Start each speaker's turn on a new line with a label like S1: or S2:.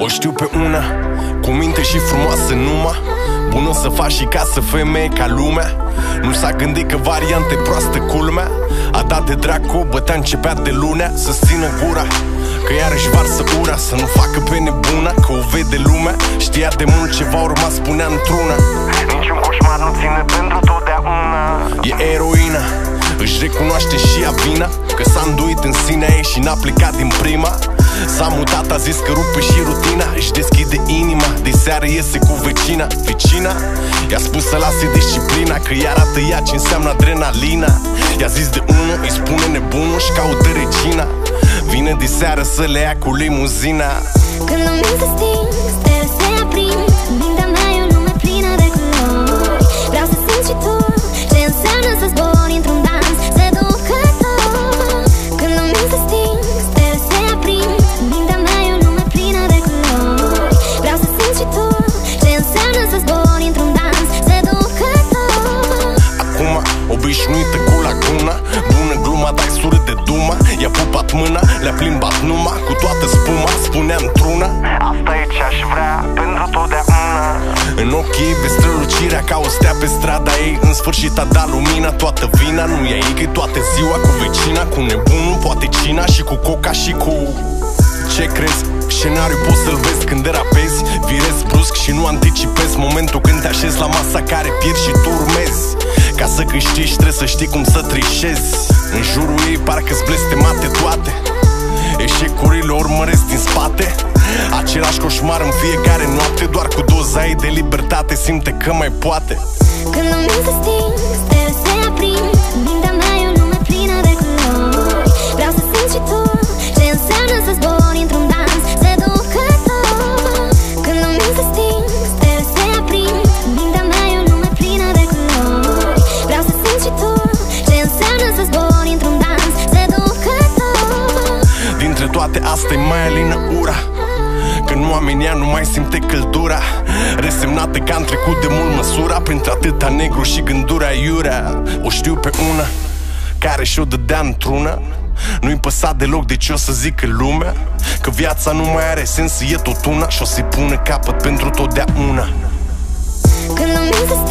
S1: O știu pe una, cu minte și frumoasă numai, bună să faci și casă, femeie ca lumea. Nu s-a gândit că variante proastă culmea. A dat de dracu, bătea începea de lunea. Să-ți țină gura, că iarăși varsă ura. Să nu facă pe nebuna, că o vede lumea. Știa de mult ce va urma, spunea într-una:
S2: niciun coșmar nu ține pentru totdeauna.
S1: E eroina, își recunoaște și ea vina, că s-a înduit în sinea ei și n-a plecat din prima. S-a mutat, a zis că rupe și rutina, își deschide inima, de seară iese cu vecina. Vecina i-a spus să lase disciplina, că i arată ea ce înseamnă adrenalina. I-a zis de unul, îi spune nebunul și caută regina. Vine de seară să le ia cu limuzina.
S3: Când lumini se sting, stele se aprind, mintea mea e o lume plină de culori. Vreau să simt și tu ce înseamnă să zbori într-un dans seducător. Când lumini se sting, stele se aprind, mintea mea e o lume plină de culori. Vreau să simt și tu ce înseamnă să zbori într-un dans seducător.
S1: Acum, obișnuită cu lacuna, bună gluma, dai sură de duma. I-a pupat mâna, le-a plimbat numai, cu toată spuma, spunea într-una:
S2: asta e ce-aș vrea pentru totdeauna.
S1: În ochii ei vezi strălucirea ca o stea pe strada ei. În sfârșit a dat lumina, toată vina nu e ei, că-i toată ziua cu vecina, cu nebunul, poate cina și cu coca și cu... Ce crezi? Scenariul poți să-l vezi când derapezi, virezi brusc și nu anticipezi momentul când te așezi la masa care pierzi și tu urmezi. Ca să câștigi trebuie să știi cum să trișezi. În jurul ei parcă-s blestemate toate, eșecurile o urmăresc din spate. Același coșmar în fiecare noapte, doar cu doza ei de libertate simte că mai poate.
S3: Când lumini se sting, stele se aprind, mintea mea e o lume plină de culori. Vreau să simt și tu ce înseamnă să zbori într-un dans seducător. Când lumini se sting, stele se aprind, mintea mea e o lume plină de culori. Vreau să simt și tu ce înseamnă să zbori într-un dans seducător.
S1: Dintre toate astea-i mai alină ura, că nu amenea, nu mai simte căldura. Resemnată că am trecut de mult măsura, printre atâta negru și gândura iurea. O știu pe una care și-o dădea într-una, nu-i păsa deloc de ce o să zică lumea, că viața nu mai are sens, e tot una și o să-i pună capăt pentru totdeauna.
S3: Când lumini se